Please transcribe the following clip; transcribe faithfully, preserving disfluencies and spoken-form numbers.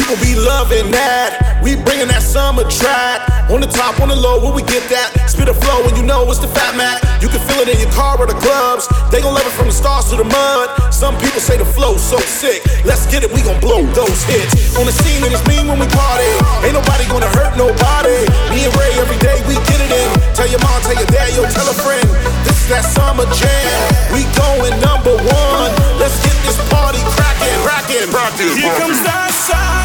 People be loving that. We bringing that summer track. On the top, on the low, where we get that? Spit a flow and you know it's the Fat Mac. You can feel it in your car or the clubs. They gon' love it from the stars to the mud. Some people say the flow's so sick. Let's get it, we gon' blow those hits. On the scene and it's mean when we party. Ain't nobody gonna hurt nobody. Me and Ray every day we get it in. Tell your mom, tell your dad, yo, tell a friend. This is that summer jam. We going number one. Let's get this party crackin', crackin', crackin'. Here comes that side.